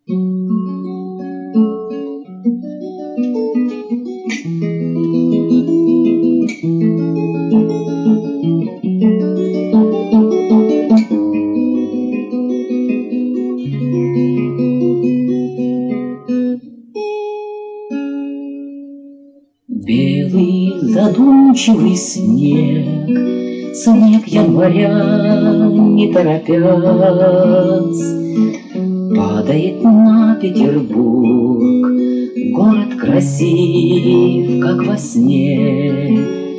Белый задумчивый снег, снег января, не торопясь, падает на Петербург. Город красив, как во сне.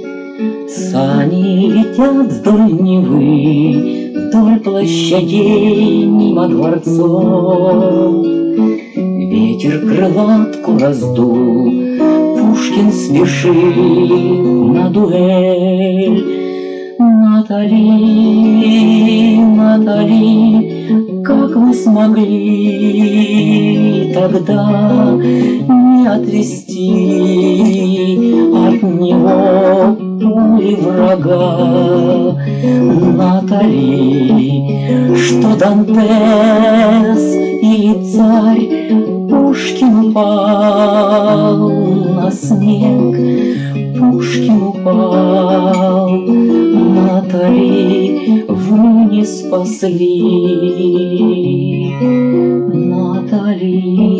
Сани летят вдоль Невы, вдоль площадей, мимо дворцов. Ветер крылатку раздул, Пушкин спешит на дуэль. Натали, Натали, как вы смогли тогда не отвести от него пули врага? Натали, что Дантес или царь Пушкин упал на снег, Пушкин упал. Натали, вы не спасли Натали.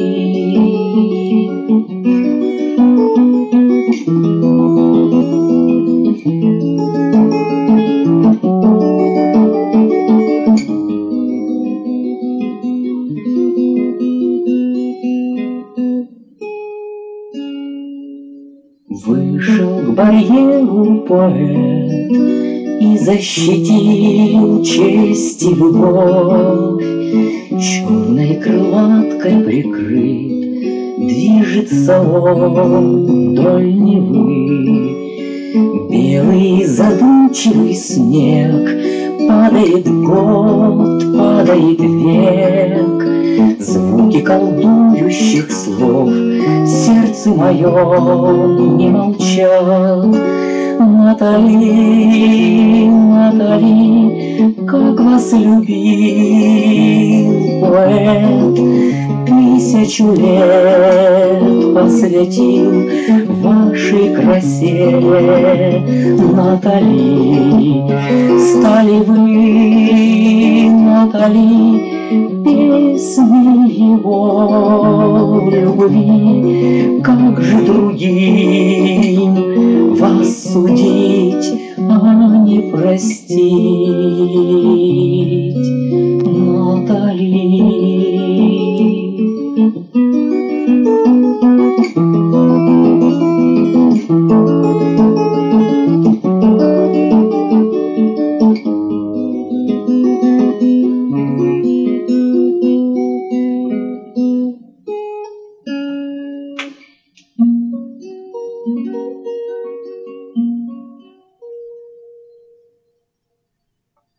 Вышел к барьеру поэт и защитил честь и любовь. Черной крылаткой прикрыт движется он вдоль Невы. Белый задумчивый снег, падает год, падает век. Звуки колдующих слов сердце моем не молчат. Натали, Натали, как вас любил поэт, 1000 лет посвятил вашей красе. Натали, стали вы, Натали, песни его любви. Как же другим вас судить, а не простить?